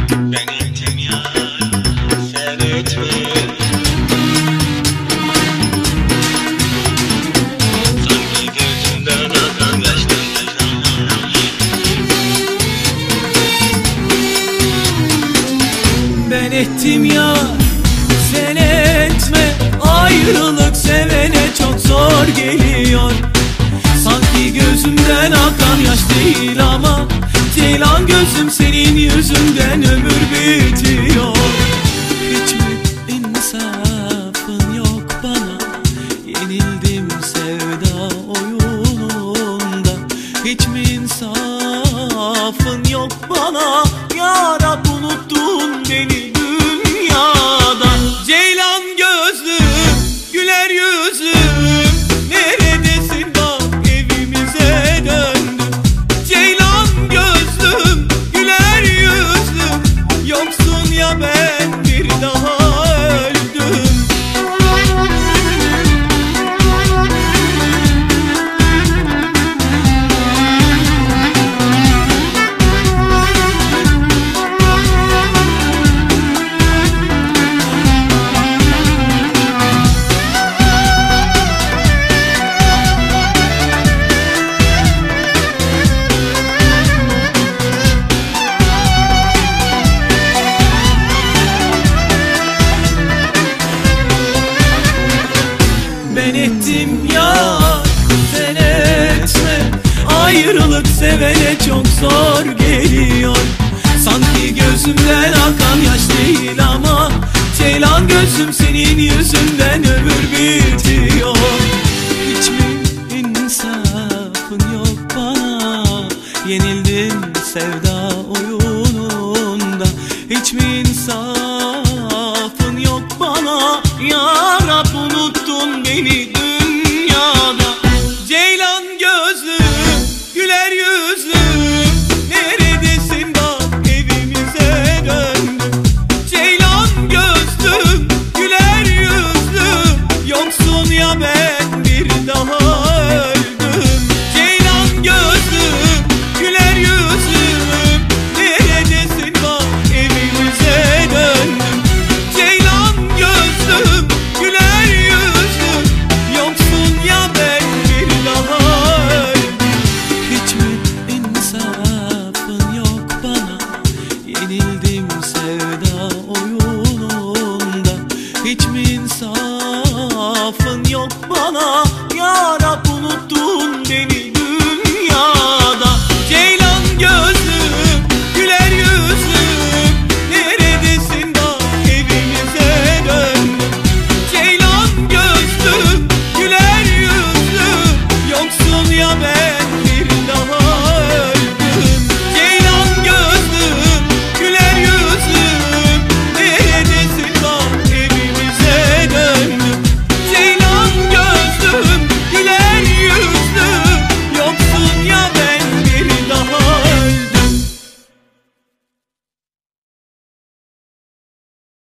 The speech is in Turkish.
Beni dünya sen etme. Sanki gözümden akan yaşlardan. Ben ettim ya, sen etme. Ayrılık sevene çok zor geliyor. Sanki gözümden akan yaş değil ama ceylan gözüm, senin yüzünden ömür bitiyor. Hiç mi insafın yok bana? Yenildim sevda oyununda. Hiç mi insafın yok bana? Ya Rab, unuttun beni dünyada. Ceylan gözlüm, güler yüzüm, neredesin bak evimize döndüm. Ceylan gözlüm, güler yüzlüm, yoksun ya ben bir daha öldüm. Ben ettim ya, sen etme. Ayrılık sevene çok zor geliyor. Sanki gözümden akan yaş değil ama ceylan gözüm, senin yüzünden ömür bitiyor. Hiç mi insafın yok bana? Yenildim sevda oyununda. Hiç mi insafın yok bana? Ya Rab, unuttun beni dünyada. Ceylan gözlüm, güler yüzlüm, neredesin bak evimize döndüm. Ceylan gözlüm, güler yüzlüm, yoksun ya ben bir daha öldüm. Ceylan gözlüm, güler yüzlüm, neredesin bak evimize döndüm. Ceylan gözlüm, güler yüzlüm, yoksun ya ben bir daha öldüm. Hiç mi insafın yok bana? Yenildim sevda oyun.